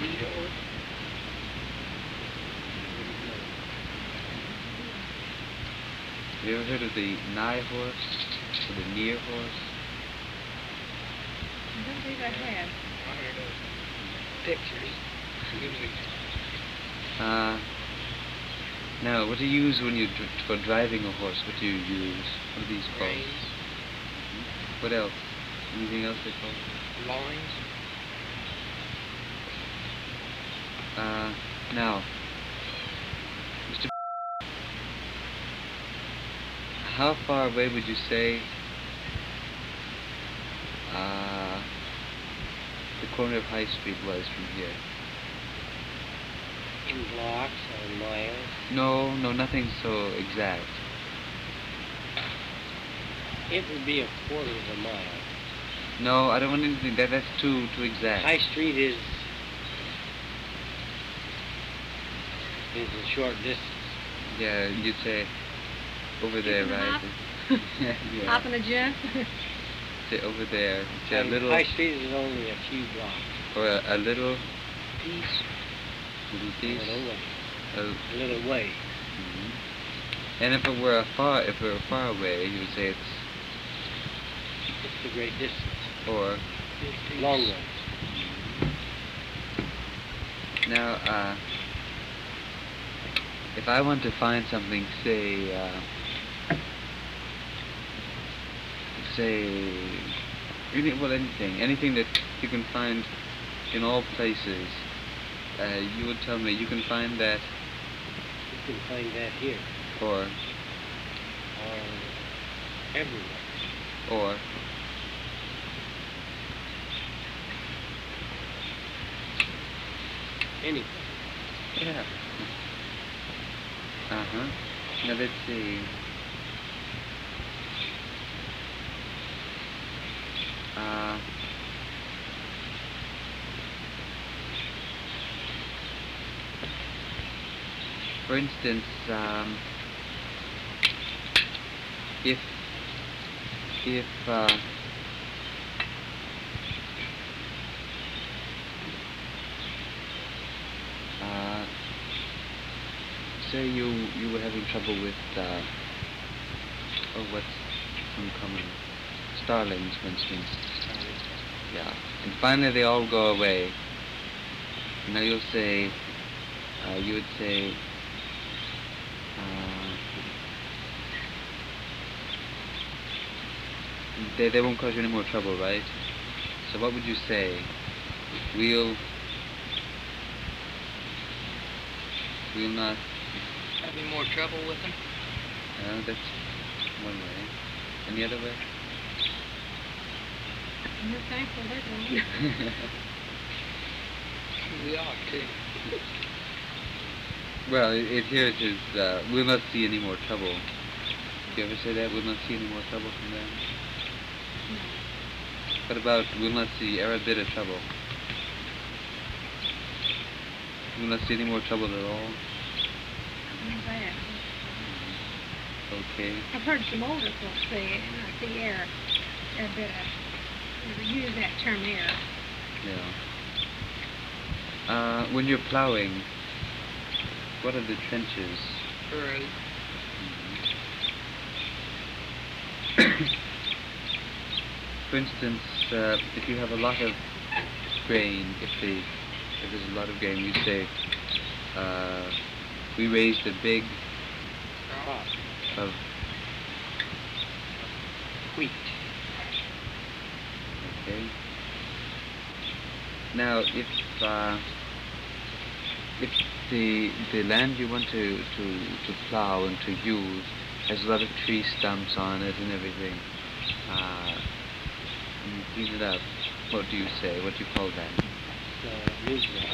Have you ever heard of the nigh horse or the near horse? I don't think I have. I heard of pictures. Now, what do you use when you for driving a horse? What do you use? What are these called? Reins, What else? Anything else they call it? loins. Now, Mr. How far away would you say the corner of High Street was from here? In blocks or miles. No, nothing so exact. It would be a quarter of a mile. No, I don't want anything. That's too exact. High Street is a short distance. Yeah, you'd say over there, right? Yeah. Hop in a jet. Say over there. Say a And little, High Street is only a few blocks. or a little Piece. little A piece. little way. A- A little way. Mhm. And if it were far away, you would say it's It's a great distance. or. Long way. Now, if I want to find something, say, anything that you can find in all places, you would tell me you can find that, You can find that here. or Everywhere. Anything. Yeah. Uh-huh. Now let's see. For instance, if say you were having trouble with what's uncommon, starlings, for instance. Yeah, and finally they all go away. Now you would say, they won't cause you any more trouble, right? So what would you say? We'll not. Having more trouble with them? That's one way. And the other way? We're thankful they're gone. We are too. Well, here it is, we'll not see any more trouble. Do you ever say that? We'll not see any more trouble from them? No. What about, we'll not see ever a bit of trouble? We'll not see any more trouble at all? Not bad. Okay. I've heard some older folks say it, not the air. A bit of, use that term air. Yeah. When you're plowing, what are the trenches? Furrows. For instance, if you have a lot of grain, if there's a lot of grain, you say, we raised a big Crop. of Wheat. okay. Now, if the land you want to plow and to use has a lot of tree stumps on it and everything, and you clean it up, what do you say? What do you call that? Newsroom.